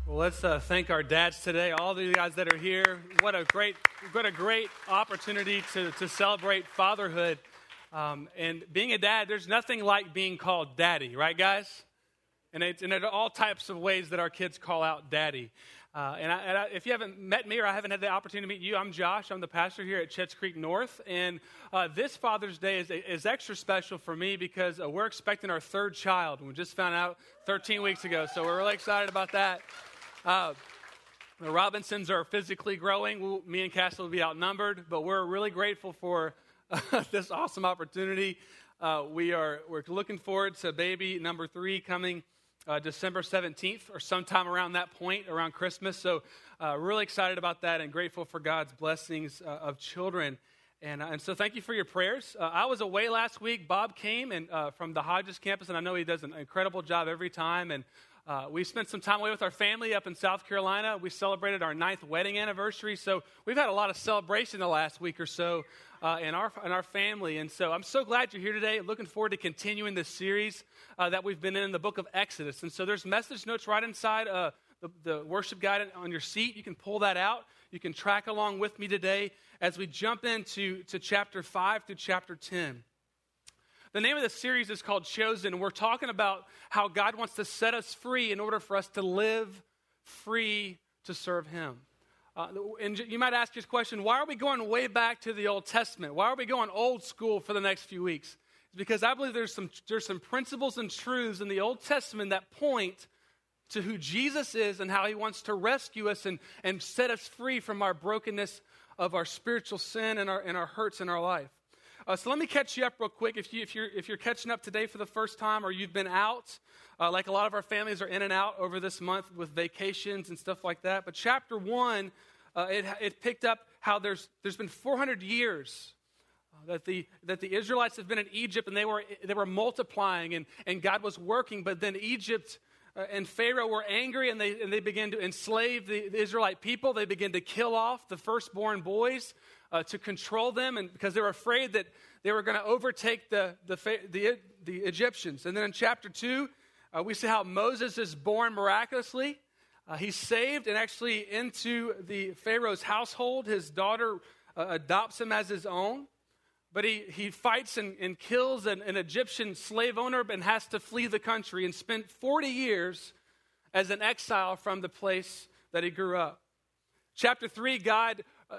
Well, let's thank our dads today, all of you guys that are here. What a great opportunity to celebrate fatherhood. And being a dad, there's nothing like being called daddy, right, guys? And it's all types of ways that our kids call out daddy. If you haven't met me or I haven't had the opportunity to meet you, I'm Josh. I'm the pastor here at Chetts Creek North. And this Father's Day is extra special for me because we're expecting our third child. We just found out 13 weeks ago, so we're really excited about that. The Robinsons are physically growing. Me and Cassie will be outnumbered, but we're really grateful for this awesome opportunity. We're looking forward to baby number 3 coming December 17th or sometime around that point, around Christmas. So really excited about that and grateful for God's blessings of children. And so thank you for your prayers. I was away last week. Bob came from the Hodges campus, and I know he does an incredible job every time. And we spent some time away with our family up in South Carolina. We celebrated our 9th wedding anniversary. So we've had a lot of celebration the last week or so in our family. And so I'm so glad you're here today. Looking forward to continuing this series that we've been in the book of Exodus. And so there's message notes right inside the worship guide on your seat. You can pull that out. You can track along with me today as we jump into chapter 5 through chapter 10. The name of the series is called Chosen. We're talking about how God wants to set us free in order for us to live free to serve Him. And you might ask this question, why are we going way back to the Old Testament? Why are we going old school for the next few weeks? It's because I believe there's some principles and truths in the Old Testament that point to who Jesus is and how He wants to rescue us and set us free from our brokenness of our spiritual sin and our hurts in our life. So let me catch you up real quick. If you're catching up today for the first time or you've been out, like a lot of our families are in and out over this month with vacations and stuff like that. But chapter 1, it picked up how there's been 400 years that the Israelites have been in Egypt and they were multiplying and God was working. But then Egypt and Pharaoh were angry and they began to enslave the Israelite people. They began to kill off the firstborn boys to control them, and because they were afraid that they were going to overtake the Egyptians. And then in chapter 2, we see how Moses is born miraculously. He's saved and actually into the Pharaoh's household. His daughter adopts him as his own. But he fights and kills an Egyptian slave owner and has to flee the country and spent 40 years as an exile from the place that he grew up. Chapter 3, God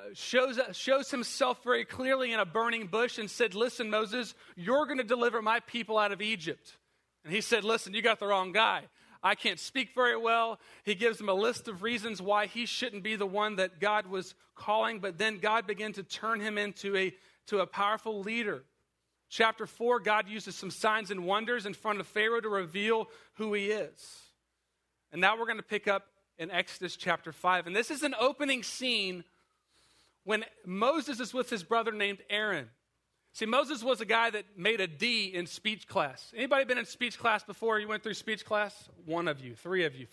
shows himself very clearly in a burning bush and said, listen, Moses, you're going to deliver my people out of Egypt. And he said, listen, you got the wrong guy. I can't speak very well. He gives him a list of reasons why he shouldn't be the one that God was calling, but then God began to turn him into a powerful leader. Chapter 4, God uses some signs and wonders in front of Pharaoh to reveal who he is. And now we're going to pick up in Exodus chapter 5. And this is an opening scene when Moses is with his brother named Aaron. See, Moses was a guy that made a D in speech class. Anybody been in speech class before? You went through speech class? One of you, 3 of you.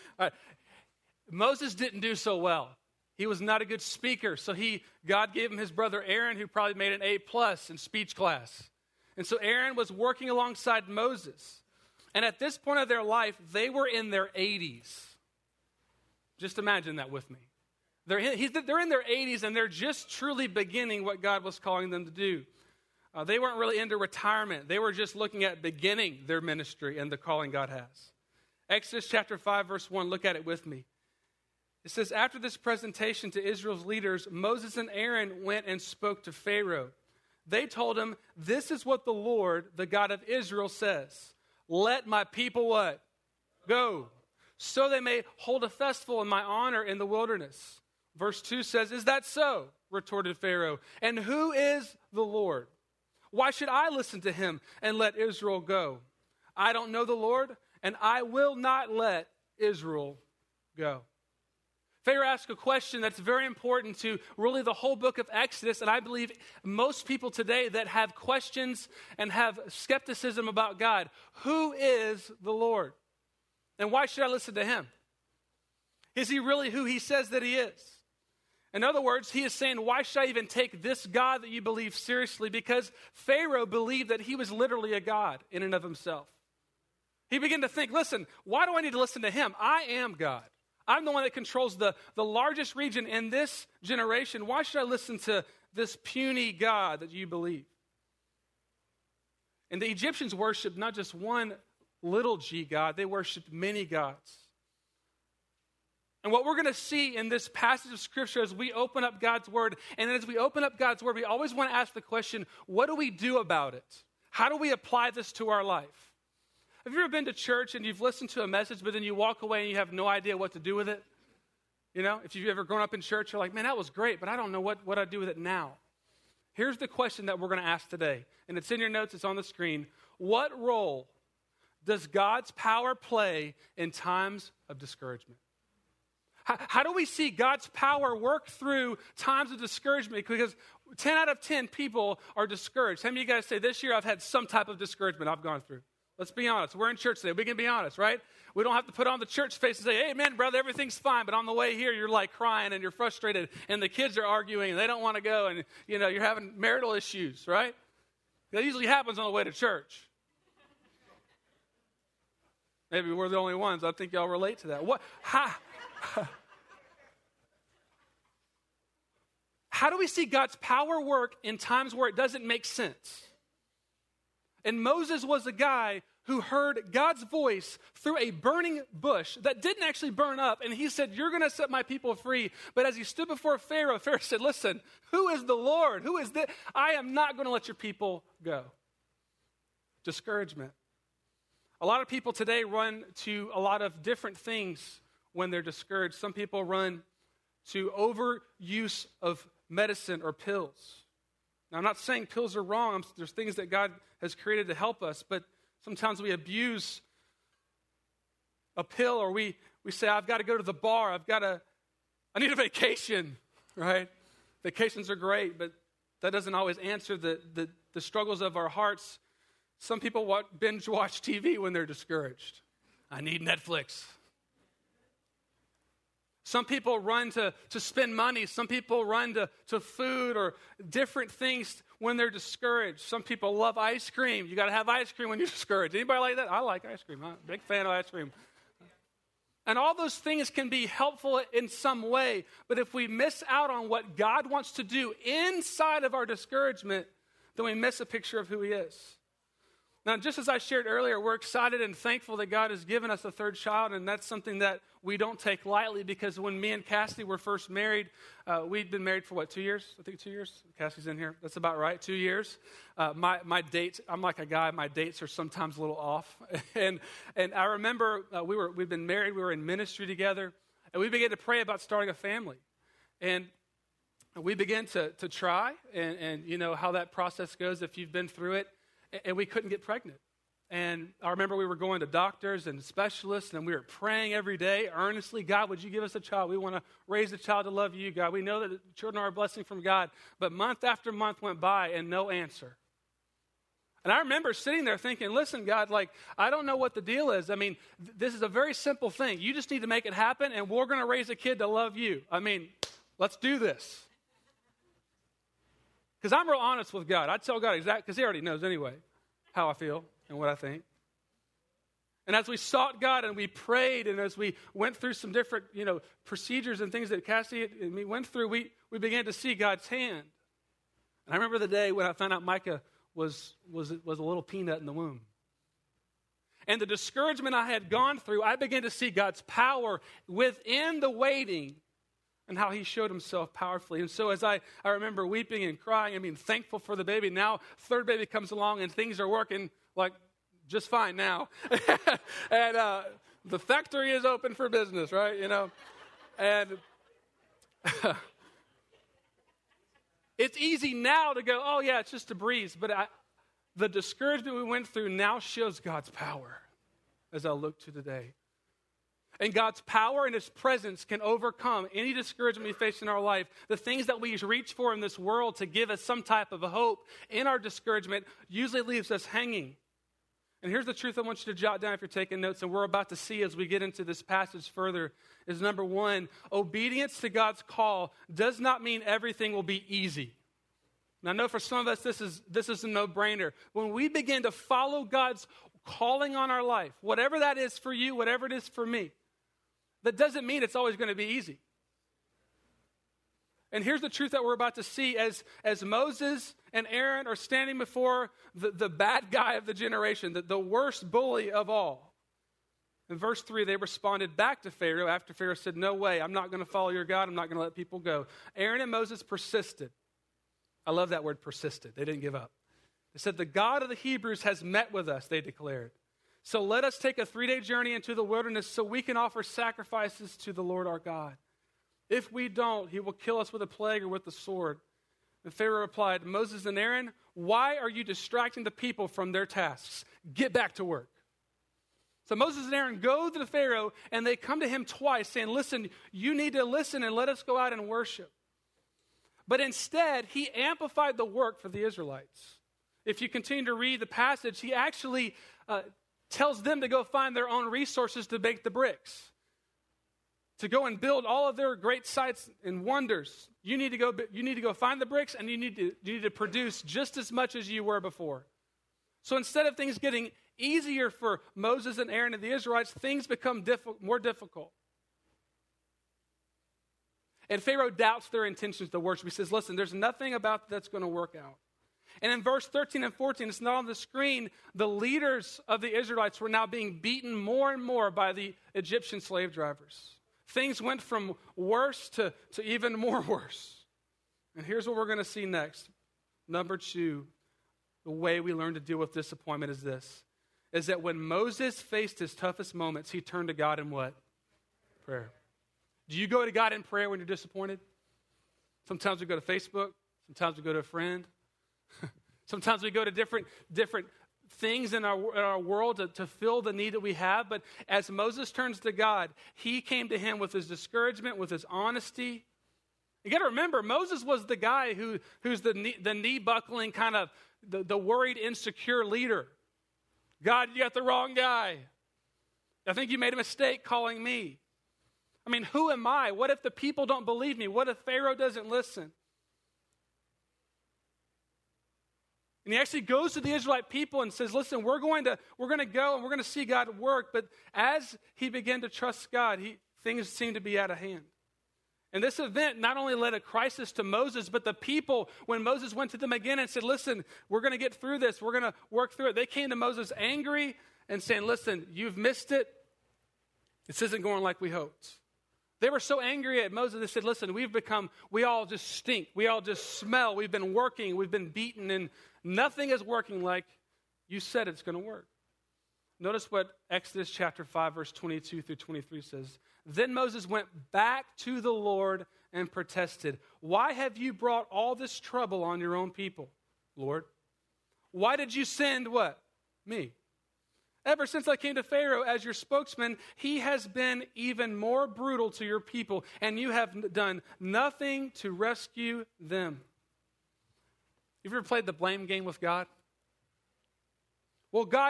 Moses didn't do so well. He was not a good speaker, so God gave him his brother Aaron, who probably made an A+ in speech class. And so Aaron was working alongside Moses. And at this point of their life, they were in their 80s. Just imagine that with me. They're in their 80s, and they're just truly beginning what God was calling them to do. They weren't really into retirement. They were just looking at beginning their ministry and the calling God has. Exodus chapter 5, verse 1, look at it with me. It says, after this presentation to Israel's leaders, Moses and Aaron went and spoke to Pharaoh. They told him, this is what the Lord, the God of Israel, says. Let my people what? Go, so they may hold a festival in my honor in the wilderness. Verse 2 says, is that so? Retorted Pharaoh. And who is the Lord? Why should I listen to him and let Israel go? I don't know the Lord, and I will not let Israel go. Pharaoh asked a question that's very important to really the whole book of Exodus, and I believe most people today that have questions and have skepticism about God. Who is the Lord? And why should I listen to him? Is he really who he says that he is? In other words, he is saying, why should I even take this God that you believe seriously? Because Pharaoh believed that he was literally a God in and of himself. He began to think, listen, why do I need to listen to him? I am God. I'm the one that controls the largest region in this generation. Why should I listen to this puny God that you believe? And the Egyptians worshiped not just one little g God, they worshiped many gods. And what we're going to see in this passage of Scripture as we open up God's Word, and as we open up God's Word, we always want to ask the question, what do we do about it? How do we apply this to our life? Have you ever been to church and you've listened to a message, but then you walk away and you have no idea what to do with it? You know, if you've ever grown up in church, you're like, man, that was great, but I don't know what I do with it now. Here's the question that we're going to ask today, and it's in your notes, it's on the screen. What role does God's power play in times of discouragement? How do we see God's power work through times of discouragement? Because 10 out of 10 people are discouraged. How many of you guys say, this year I've had some type of discouragement I've gone through? Let's be honest. We're in church today. We can be honest, right? We don't have to put on the church face and say, hey, man, brother, everything's fine. But on the way here, you're like crying and you're frustrated and the kids are arguing and they don't want to go and, you know, you're having marital issues, right? That usually happens on the way to church. Maybe we're the only ones. I think y'all relate to that. How do we see God's power work in times where it doesn't make sense? And Moses was a guy who heard God's voice through a burning bush that didn't actually burn up. And he said, you're going to set my people free. But as he stood before Pharaoh, Pharaoh said, listen, who is the Lord? Who is this? I am not going to let your people go. Discouragement. A lot of people today run to a lot of different things when they're discouraged. Some people run to overuse of medicine or pills. Now, I'm not saying pills are wrong. There's things that God has created to help us, but sometimes we abuse a pill, or we say, I've got to go to the bar. I need a vacation, right? Vacations are great, but that doesn't always answer the struggles of our hearts. Some people binge watch TV when they're discouraged. I need Netflix. Some people run to spend money. Some people run to food or different things when they're discouraged. Some people love ice cream. You got to have ice cream when you're discouraged. Anybody like that? I like ice cream. I'm a big fan of ice cream. And all those things can be helpful in some way. But if we miss out on what God wants to do inside of our discouragement, then we miss a picture of who He is. Now, just as I shared earlier, we're excited and thankful that God has given us a third child, and that's something that we don't take lightly, because when me and Cassie were first married, we'd been married for 2 years? I think 2 years. Cassie's in here. That's about right, 2 years. My dates, I'm like a guy, my dates are sometimes a little off. and I remember we'd been married, we were in ministry together, and we began to pray about starting a family. And we began to try, and you know how that process goes if you've been through it. And we couldn't get pregnant. And I remember we were going to doctors and specialists, and we were praying every day earnestly, God, would you give us a child? We want to raise a child to love you, God. We know that children are a blessing from God. But month after month went by and no answer. And I remember sitting there thinking, listen, God, I don't know what the deal is. I mean, this is a very simple thing. You just need to make it happen, and we're going to raise a kid to love you. I mean, let's do this. Because I'm real honest with God. I tell God exactly, because He already knows anyway how I feel and what I think. And as we sought God and we prayed, and as we went through some different, procedures and things that Cassie and me went through, we began to see God's hand. And I remember the day when I found out Micah was a little peanut in the womb. And the discouragement I had gone through, I began to see God's power within the waiting, and how He showed Himself powerfully. And so as I remember weeping and crying, thankful for the baby. Now, third baby comes along and things are working just fine now. And the factory is open for business, right? And it's easy now to go, oh yeah, it's just a breeze. But the discouragement we went through now shows God's power as I look to today. And God's power and His presence can overcome any discouragement we face in our life. The things that we reach for in this world to give us some type of a hope in our discouragement usually leaves us hanging. And here's the truth I want you to jot down if you're taking notes, and we're about to see as we get into this passage further, is number one, obedience to God's call does not mean everything will be easy. Now, I know for some of us this is a no-brainer. When we begin to follow God's calling on our life, whatever that is for you, whatever it is for me, That doesn't mean it's always going to be easy. And here's the truth that we're about to see as Moses and Aaron are standing before the bad guy of the generation, the worst bully of all. In verse 3, they responded back to Pharaoh after Pharaoh said, "No way, I'm not going to follow your God. I'm not going to let people go." Aaron and Moses persisted. I love that word, persisted. They didn't give up. They said, "The God of the Hebrews has met with us," they declared. "So let us take a 3-day journey into the wilderness so we can offer sacrifices to the Lord our God. If we don't, he will kill us with a plague or with the sword." And Pharaoh replied, "Moses and Aaron, why are you distracting the people from their tasks? Get back to work." So Moses and Aaron go to the Pharaoh, and they come to him twice saying, "Listen, you need to listen and let us go out and worship." But instead, he amplified the work for the Israelites. If you continue to read the passage, he actually tells them to go find their own resources to make the bricks, to go and build all of their great sights and wonders. You need to go find the bricks, and you need to produce just as much as you were before. So instead of things getting easier for Moses and Aaron and the Israelites, things become more difficult. And Pharaoh doubts their intentions to worship. He says, "Listen, there's nothing about that's going to work out." And in verse 13 and 14, it's not on the screen, the leaders of the Israelites were now being beaten more and more by the Egyptian slave drivers. Things went from worse to even more worse. And here's what we're going to see next. Number 2, the way we learn to deal with disappointment is that when Moses faced his toughest moments, he turned to God in what? Prayer. Do you go to God in prayer when you're disappointed? Sometimes we go to Facebook. Sometimes we go to a friend. Sometimes we go to different things in our world to fill the need that we have. But as Moses turns to God, he came to him with his discouragement, with his honesty. You got to remember, Moses was the guy who's the knee-buckling kind of the worried, insecure leader. "God, you got the wrong guy. I think you made a mistake calling me. I mean, who am I? What if the people don't believe me? What if Pharaoh doesn't listen?" And he actually goes to the Israelite people and says, "Listen, we're going to go and we're going to see God work." But as he began to trust God, things seemed to be out of hand. And this event not only led a crisis to Moses, but the people, when Moses went to them again and said, "Listen, we're going to get through this. We're going to work through it." They came to Moses angry and saying, "Listen, you've missed it. This isn't going like we hoped." They were so angry at Moses, they said, "Listen, we all just stink. We all just smell. We've been working. We've been beaten, and nothing is working like you said it's going to work." Notice what Exodus chapter 5, verse 22 through 23 says. "Then Moses went back to the Lord and protested. 'Why have you brought all this trouble on your own people, Lord? Why did you send,' what? Me. 'Ever since I came to Pharaoh as your spokesman, he has been even more brutal to your people, and you have done nothing to rescue them.'" You've ever played the blame game with God? "Well, God,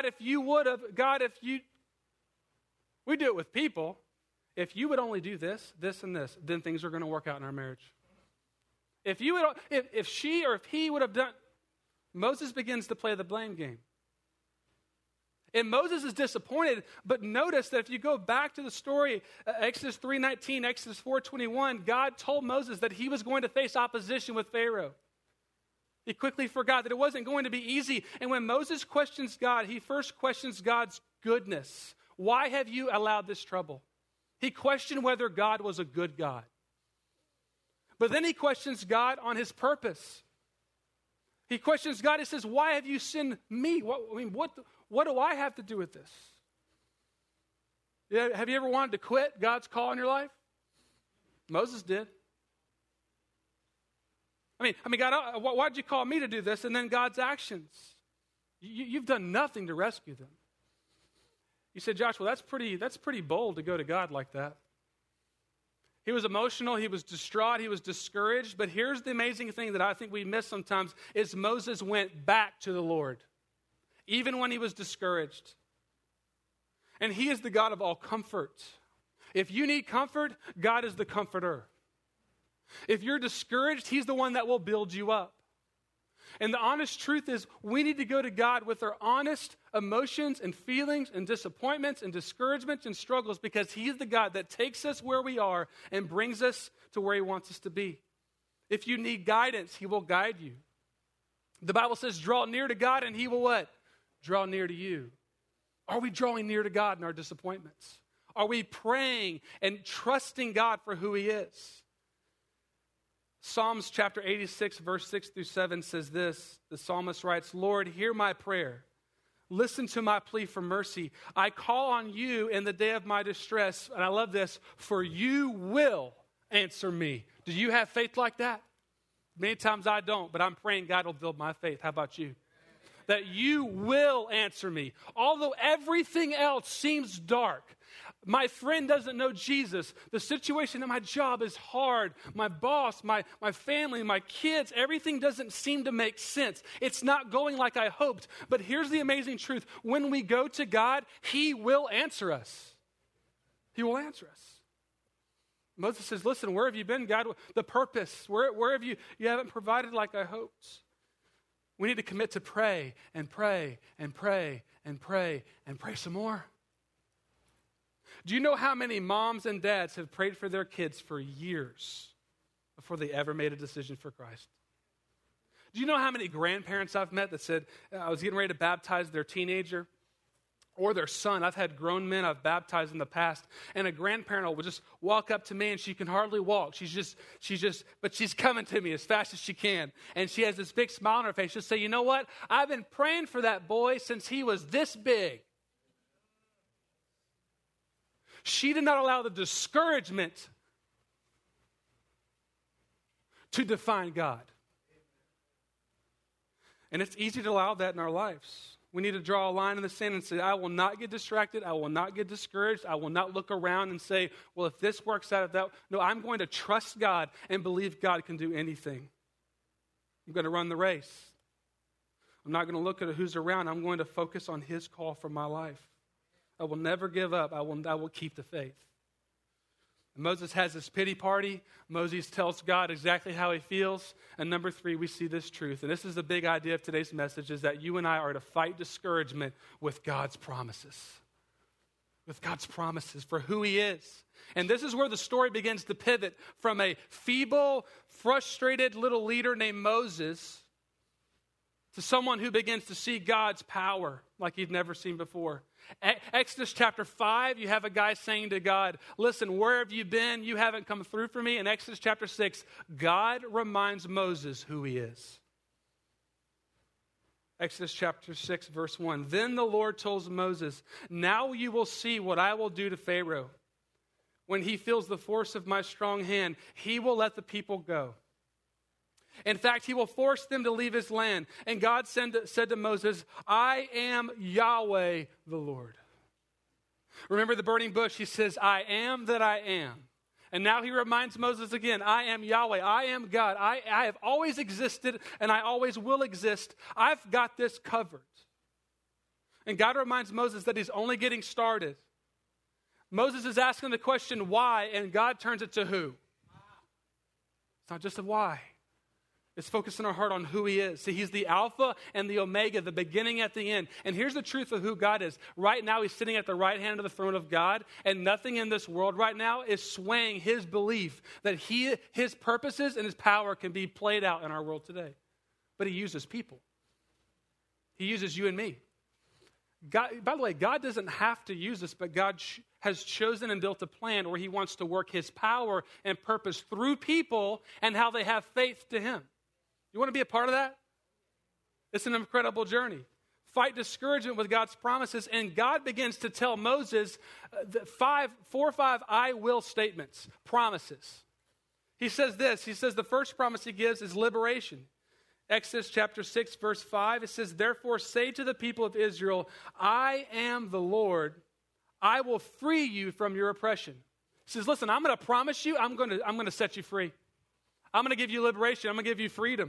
we do it with people. If you would only do this, this, and this, then things are going to work out in our marriage. If she or if he would have done," Moses begins to play the blame game. And Moses is disappointed, but notice that if you go back to the story, Exodus 3:19, Exodus 4:21, God told Moses that he was going to face opposition with Pharaoh. He quickly forgot that it wasn't going to be easy. And when Moses questions God, he first questions God's goodness. Why have you allowed this trouble? He questioned whether God was a good God. But then he questions God on his purpose. He questions God. He says, "Why have you sent me? What do I have to do with this?" Yeah, have you ever wanted to quit God's call in your life? Moses did. I mean, God, why'd you call me to do this? And then God's actions. You've done nothing to rescue them. You said, "Joshua, that's pretty bold to go to God like that." He was emotional, he was distraught, he was discouraged. But here's the amazing thing that I think we miss sometimes is Moses went back to the Lord, even when he was discouraged. And he is the God of all comfort. If you need comfort, God is the comforter. If you're discouraged, he's the one that will build you up. And the honest truth is we need to go to God with our honest emotions and feelings and disappointments and discouragements and struggles, because He's the God that takes us where we are and brings us to where He wants us to be. If you need guidance, He will guide you. The Bible says, draw near to God and He will what? Draw near to you. Are we drawing near to God in our disappointments? Are we praying and trusting God for who He is? Psalms chapter 86, verse 6 through 7 says this. The psalmist writes, Lord, hear my prayer. Listen to my plea for mercy. I call on you in the day of my distress. And I love this, for you will answer me. Do you have faith like that? Many times I don't, but I'm praying God will build my faith. How about you? That you will answer me. Although everything else seems dark. My friend doesn't know Jesus. The situation at my job is hard. My boss, my family, my kids, everything doesn't seem to make sense. It's not going like I hoped. But here's the amazing truth. When we go to God, He will answer us. He will answer us. Moses says, listen, where have you been, God? The purpose, where have you haven't provided like I hoped. We need to commit to pray and pray and pray and pray and pray some more. Do you know how many moms and dads have prayed for their kids for years before they ever made a decision for Christ? Do you know how many grandparents I've met that said, I was getting ready to baptize their teenager or their son? I've had grown men I've baptized in the past, and a grandparent will just walk up to me and she can hardly walk. But she's coming to me as fast as she can. And she has this big smile on her face. She'll say, you know what? I've been praying for that boy since he was this big. She did not allow the discouragement to define God. And it's easy to allow that in our lives. We need to draw a line in the sand and say, I will not get distracted. I will not get discouraged. I will not look around and say, well, if this works out, if that. No, I'm going to trust God and believe God can do anything. I'm going to run the race. I'm not going to look at who's around. I'm going to focus on His call for my life. I will never give up. I will keep the faith. And Moses has this pity party. Moses tells God exactly how he feels. And number 3, we see this truth. And this is the big idea of today's message, is that you and I are to fight discouragement with God's promises. With God's promises for who He is. And this is where the story begins to pivot from a feeble, frustrated little leader named Moses to someone who begins to see God's power like he'd never seen before. Exodus chapter 5, you have a guy saying to God, listen, where have you been? You haven't come through for me. In Exodus chapter 6, God reminds Moses who He is. Exodus chapter 6, verse 1. Then the Lord told Moses, now you will see what I will do to Pharaoh. When he feels the force of my strong hand, he will let the people go. In fact, he will force them to leave his land. And God said to Moses, I am Yahweh the Lord. Remember the burning bush? He says, I am that I am. And now he reminds Moses again, I am Yahweh. I am God. I have always existed and I always will exist. I've got this covered. And God reminds Moses that he's only getting started. Moses is asking the question, why? And God turns it to who? It's not just a why. It's focusing our heart on who He is. See, He's the Alpha and the Omega, the beginning at the end. And here's the truth of who God is. Right now, He's sitting at the right hand of the throne of God, and nothing in this world right now is swaying His belief that His purposes and His power can be played out in our world today. But He uses people. He uses you and me. God, by the way, God doesn't have to use us, but God has chosen and built a plan where He wants to work His power and purpose through people and how they have faith to Him. You want to be a part of that? It's an incredible journey. Fight discouragement with God's promises, and God begins to tell Moses 4 or 5 I will statements, promises. He says this, he says the first promise He gives is liberation. Exodus chapter 6, verse 5, it says, therefore say to the people of Israel, I am the Lord, I will free you from your oppression. He says, listen, I'm going to promise you, I'm going to set you free. I'm going to give you liberation. I'm going to give you freedom.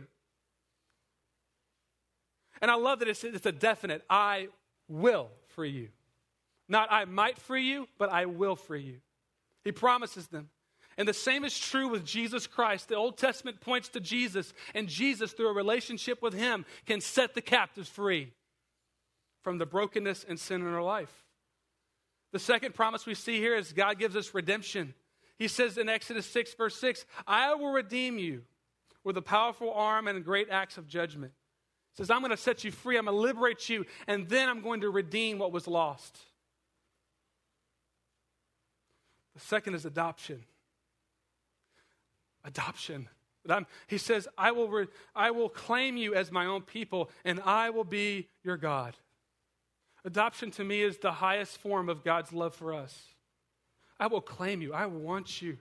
And I love that it's a definite, I will free you. Not I might free you, but I will free you. He promises them. And the same is true with Jesus Christ. The Old Testament points to Jesus, and Jesus, through a relationship with him, can set the captives free from the brokenness and sin in our life. The second promise we see here is God gives us redemption. He says in Exodus 6, verse 6, I will redeem you with a powerful arm and great acts of judgment. He says, I'm going to set you free, I'm going to liberate you, and then I'm going to redeem what was lost. The second is adoption. Adoption. He says, I will claim you as my own people, and I will be your God. Adoption to me is the highest form of God's love for us. I will claim you. I want you.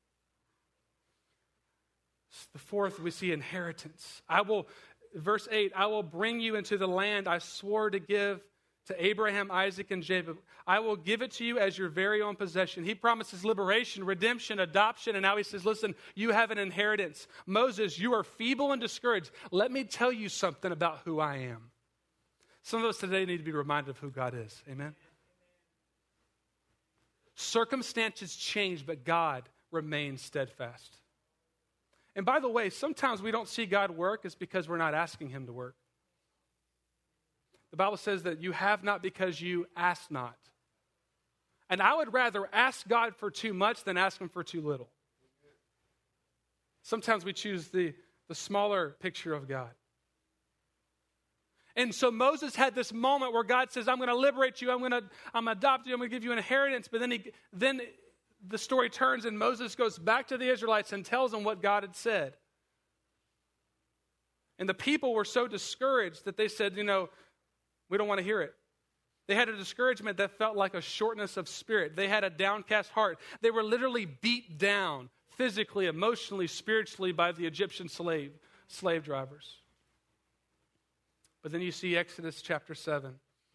The fourth, we see inheritance. Verse 8, I will bring you into the land I swore to give to Abraham, Isaac, and Jacob. I will give it to you as your very own possession. He promises liberation, redemption, adoption, and now he says, listen, you have an inheritance. Moses, you are feeble and discouraged. Let me tell you something about who I am. Some of us today need to be reminded of who God is. Amen? Circumstances change, but God remains steadfast. And by the way, sometimes we don't see God work is because we're not asking him to work. The Bible says that you have not because you ask not. And I would rather ask God for too much than ask him for too little. Sometimes we choose the smaller picture of God. And so Moses had this moment where God says, I'm going to liberate you, I'm going to adopt you, I'm going to give you an inheritance. But then the story turns and Moses goes back to the Israelites and tells them what God had said. And the people were so discouraged that they said, we don't want to hear it. They had a discouragement that felt like a shortness of spirit. They had a downcast heart. They were literally beat down physically, emotionally, spiritually by the Egyptian slave drivers. But then you see Exodus chapter 7,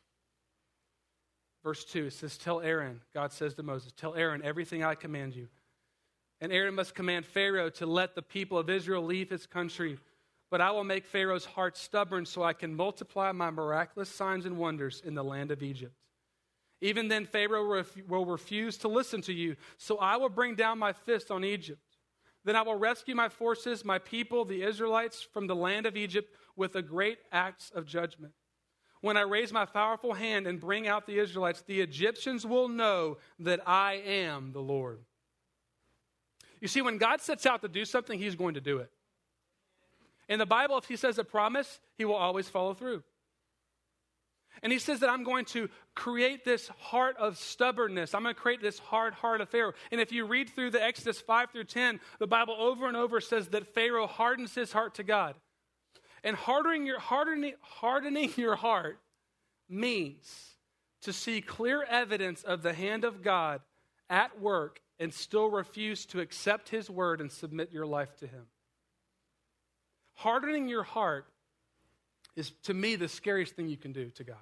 verse 2. It says, tell Aaron, God says to Moses, tell Aaron everything I command you. And Aaron must command Pharaoh to let the people of Israel leave his country. But I will make Pharaoh's heart stubborn so I can multiply my miraculous signs and wonders in the land of Egypt. Even then Pharaoh will refuse to listen to you, so I will bring down my fist on Egypt. Then I will rescue my forces, my people, the Israelites, from the land of Egypt with a great acts of judgment. When I raise my powerful hand and bring out the Israelites, the Egyptians will know that I am the Lord. You see, when God sets out to do something, he's going to do it. In the Bible, if he says a promise, he will always follow through. And he says that I'm going to create this heart of stubbornness. I'm going to create this hard heart of Pharaoh. And if you read through the Exodus 5 through 10, the Bible over and over says that Pharaoh hardens his heart to God. And hardening your heart means to see clear evidence of the hand of God at work and still refuse to accept his word and submit your life to him. Hardening your heart is, to me, the scariest thing you can do to God.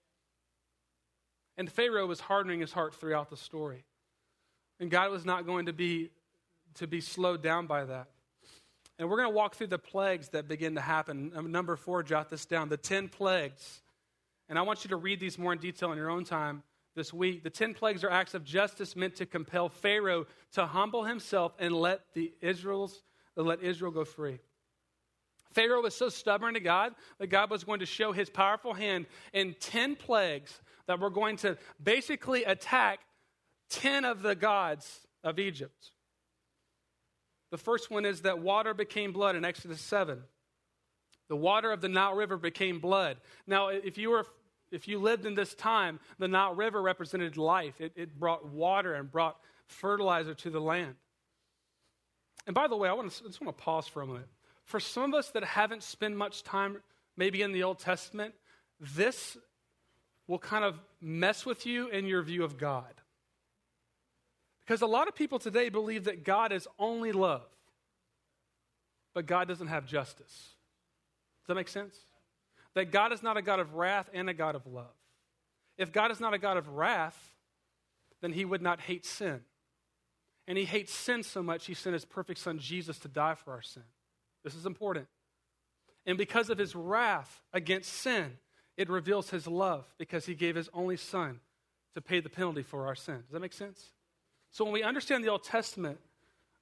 And Pharaoh was hardening his heart throughout the story. And God was not going to be slowed down by that. And we're going to walk through the plagues that begin to happen. Number 4, jot this down, the 10 plagues. And I want you to read these more in detail in your own time this week. The 10 plagues are acts of justice meant to compel Pharaoh to humble himself and let Israel go free. Pharaoh was so stubborn to God that God was going to show his powerful hand in 10 plagues that were going to basically attack 10 of the gods of Egypt. The first one is that water became blood in Exodus 7. The water of the Nile River became blood. Now, if you lived in this time, the Nile River represented life. It brought water and brought fertilizer to the land. And by the way, I just want to pause for a moment. For some of us that haven't spent much time maybe in the Old Testament, this will kind of mess with you in your view of God. Because a lot of people today believe that God is only love, but God doesn't have justice. Does that make sense? That God is not a God of wrath and a God of love. If God is not a God of wrath, then he would not hate sin. And he hates sin so much, he sent his perfect son Jesus to die for our sin. This is important. And because of his wrath against sin, it reveals his love because he gave his only son to pay the penalty for our sin. Does that make sense? So when we understand the Old Testament,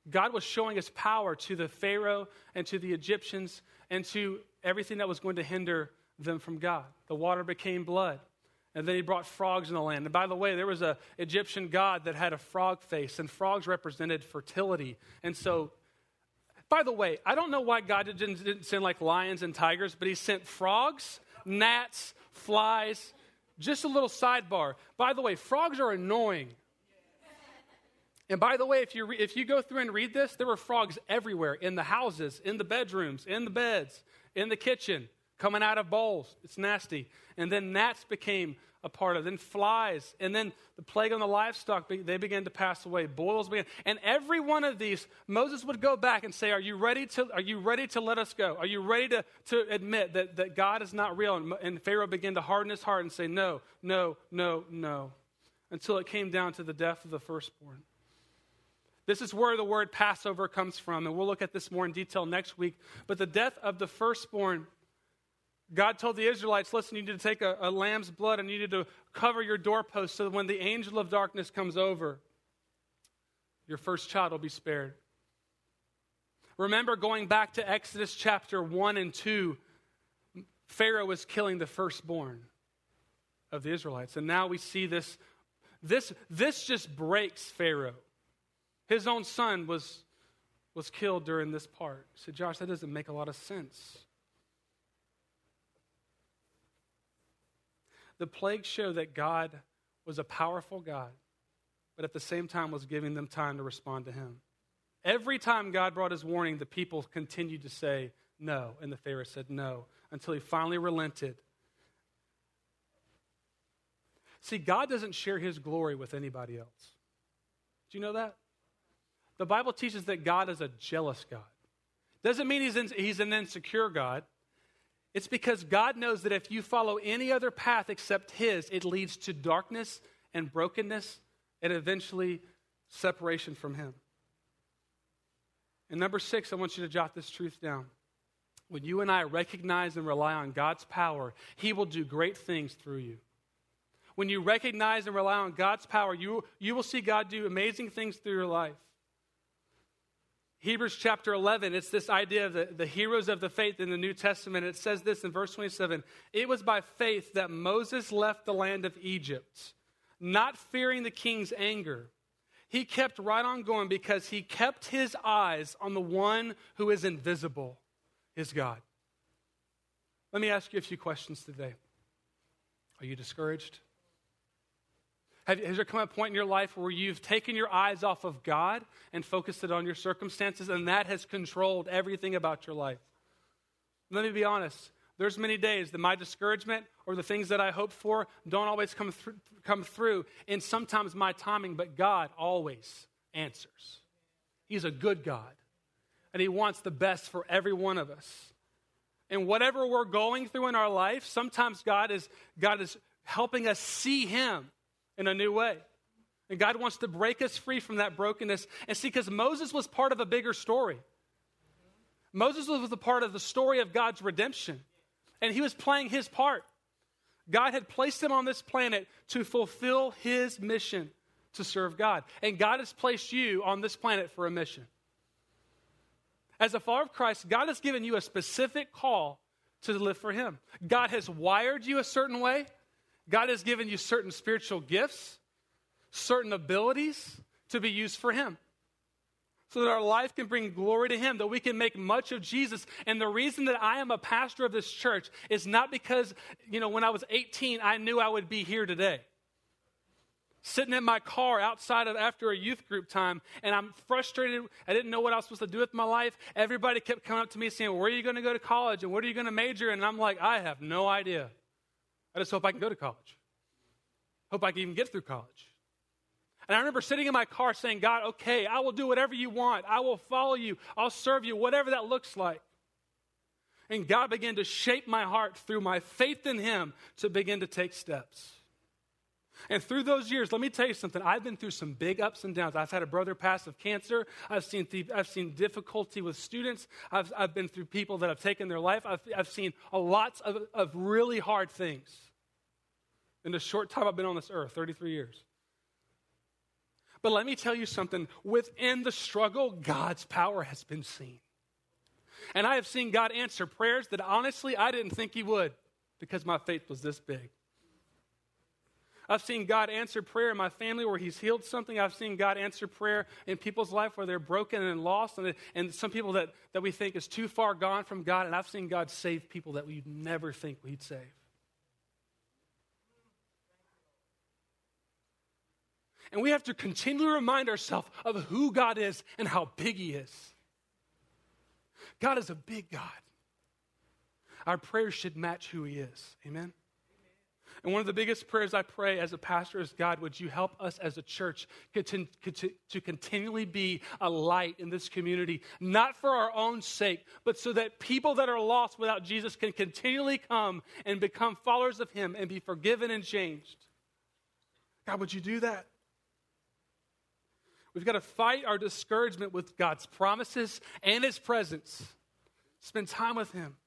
God was showing his power to the Pharaoh and to the Egyptians and to everything that was going to hinder them from God. The water became blood. And then he brought frogs in the land. And by the way, there was an Egyptian god that had a frog face, and frogs represented fertility. And so, by the way, I don't know why God didn't send like lions and tigers, but he sent frogs, gnats, flies. Just a little sidebar. By the way, frogs are annoying. And by the way, if you go through and read this, there were frogs everywhere, in the houses, in the bedrooms, in the beds, in the kitchen, coming out of bowls. It's nasty. And then gnats became a part of it. Then flies. And then the plague on the livestock, they began to pass away. Boils began. And every one of these, Moses would go back and say, are you ready to let us go? Are you ready to admit that God is not real? And Pharaoh began to harden his heart and say, no, no, no, no. Until it came down to the death of the firstborn. This is where the word Passover comes from, and we'll look at this more in detail next week. But the death of the firstborn, God told the Israelites, listen, you need to take a lamb's blood and you need to cover your doorpost so that when the angel of darkness comes over, your first child will be spared. Remember, going back to Exodus chapter 1 and 2, Pharaoh was killing the firstborn of the Israelites. And now we see this just breaks Pharaoh. His own son was killed during this part. He said, Josh, that doesn't make a lot of sense. The plagues show that God was a powerful God, but at the same time was giving them time to respond to him. Every time God brought his warning, the people continued to say no, and the Pharaoh said no, until he finally relented. See, God doesn't share his glory with anybody else. Do you know that? The Bible teaches that God is a jealous God. Doesn't mean he's an insecure God. It's because God knows that if you follow any other path except his, it leads to darkness and brokenness and eventually separation from him. And number 6, I want you to jot this truth down. When you and I recognize and rely on God's power, he will do great things through you. When you recognize and rely on God's power, you will see God do amazing things through your life. Hebrews chapter 11, it's this idea of the heroes of the faith in the New Testament. It says this in verse 27, it was by faith that Moses left the land of Egypt, not fearing the king's anger. He kept right on going because he kept his eyes on the one who is invisible, his God. Let me ask you a few questions today. Are you discouraged? Has there come a point in your life where you've taken your eyes off of God and focused it on your circumstances, and that has controlled everything about your life? Let me be honest. There's many days that my discouragement or the things that I hoped for don't always come through, and sometimes my timing, but God always answers. He's a good God, and he wants the best for every one of us. And whatever we're going through in our life, sometimes God is helping us see him in a new way. And God wants to break us free from that brokenness. And see, because Moses was part of a bigger story. Moses was a part of the story of God's redemption. And he was playing his part. God had placed him on this planet to fulfill his mission to serve God. And God has placed you on this planet for a mission. As a follower of Christ, God has given you a specific call to live for him. God has wired you a certain way. God has given you certain spiritual gifts, certain abilities to be used for him. So that our life can bring glory to him, that we can make much of Jesus. And the reason that I am a pastor of this church is not because, when I was 18, I knew I would be here today. Sitting in my car after a youth group time, and I'm frustrated. I didn't know what I was supposed to do with my life. Everybody kept coming up to me saying, where are you going to go to college? And what are you going to major in? And I'm like, I have no idea. I just hope I can go to college. Hope I can even get through college. And I remember sitting in my car saying, God, okay, I will do whatever you want. I will follow you. I'll serve you, whatever that looks like. And God began to shape my heart through my faith in him to begin to take steps. And through those years, let me tell you something. I've been through some big ups and downs. I've had a brother pass of cancer. I've seen difficulty with students. I've been through people that have taken their life. I've seen lots of really hard things in the short time I've been on this earth, 33 years. But let me tell you something. Within the struggle, God's power has been seen. And I have seen God answer prayers that honestly I didn't think he would because my faith was this big. I've seen God answer prayer in my family where he's healed something. I've seen God answer prayer in people's life where they're broken and lost, and some people that we think is too far gone from God. And I've seen God save people that we'd never think we'd save. And we have to continually remind ourselves of who God is and how big he is. God is a big God. Our prayers should match who he is. Amen? And one of the biggest prayers I pray as a pastor is, God, would you help us as a church to continually be a light in this community, not for our own sake, but so that people that are lost without Jesus can continually come and become followers of him and be forgiven and changed. God, would you do that? We've got to fight our discouragement with God's promises and his presence. Spend time with him.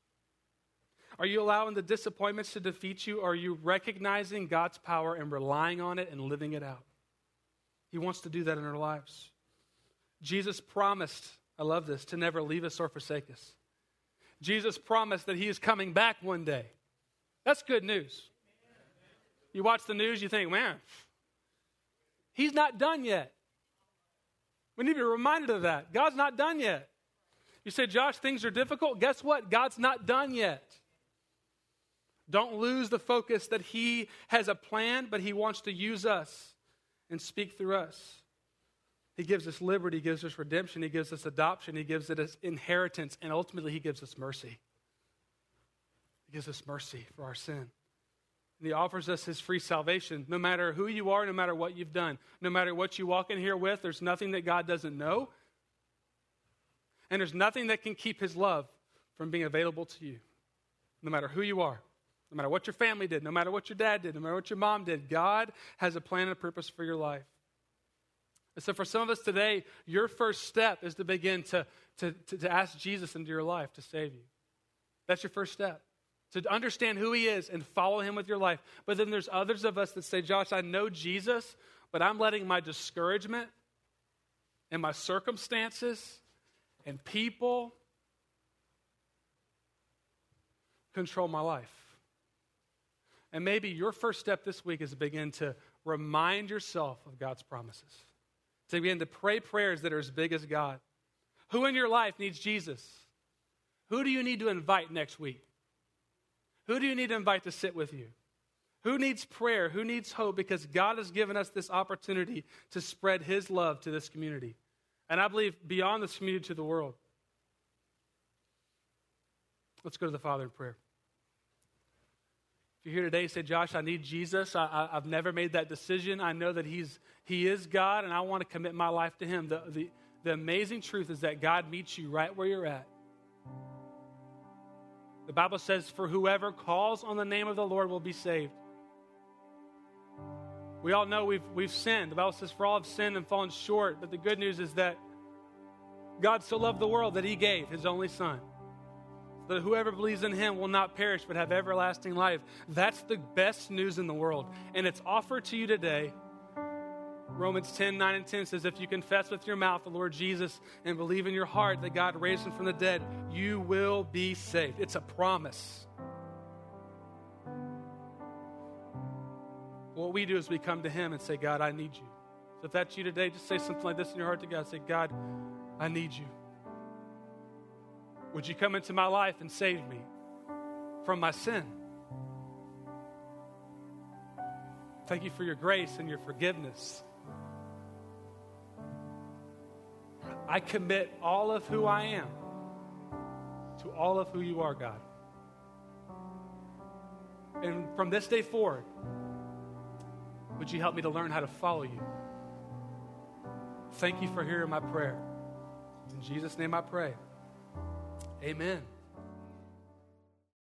Are you allowing the disappointments to defeat you, or are you recognizing God's power and relying on it and living it out? He wants to do that in our lives. Jesus promised, I love this, to never leave us or forsake us. Jesus promised that he is coming back one day. That's good news. You watch the news, you think, man, he's not done yet. We need to be reminded of that. God's not done yet. You say, Josh, things are difficult. Guess what? God's not done yet. Don't lose the focus that he has a plan, but he wants to use us and speak through us. He gives us liberty, he gives us redemption, he gives us adoption, he gives us inheritance, and ultimately he gives us mercy. He gives us mercy for our sin. And he offers us his free salvation. No matter who you are, no matter what you've done, no matter what you walk in here with, there's nothing that God doesn't know. And there's nothing that can keep his love from being available to you. No matter who you are. No matter what your family did, no matter what your dad did, no matter what your mom did, God has a plan and a purpose for your life. And so for some of us today, your first step is to begin to ask Jesus into your life to save you. That's your first step. To understand who he is and follow him with your life. But then there's others of us that say, Josh, I know Jesus, but I'm letting my discouragement and my circumstances and people control my life. And maybe your first step this week is to begin to remind yourself of God's promises. To begin to pray prayers that are as big as God. Who in your life needs Jesus? Who do you need to invite next week? Who do you need to invite to sit with you? Who needs prayer? Who needs hope? Because God has given us this opportunity to spread his love to this community. And I believe beyond this community to the world. Let's go to the Father in prayer. If you're here today, say, Josh, I need Jesus. I've never made that decision. I know that he is God, and I want to commit my life to him. The amazing truth is that God meets you right where you're at. The Bible says, for whoever calls on the name of the Lord will be saved. We all know we've sinned. The Bible says, for all have sinned and fallen short. But the good news is that God so loved the world that he gave his only son. That whoever believes in him will not perish but have everlasting life. That's the best news in the world. And it's offered to you today. Romans 10:9 and 10 says, if you confess with your mouth the Lord Jesus and believe in your heart that God raised him from the dead, you will be saved. It's a promise. What we do is we come to him and say, God, I need you. So if that's you today, just say something like this in your heart to God. Say, God, I need you. Would you come into my life and save me from my sin? Thank you for your grace and your forgiveness. I commit all of who I am to all of who you are, God. And from this day forward, would you help me to learn how to follow you? Thank you for hearing my prayer. In Jesus' name I pray. Amen.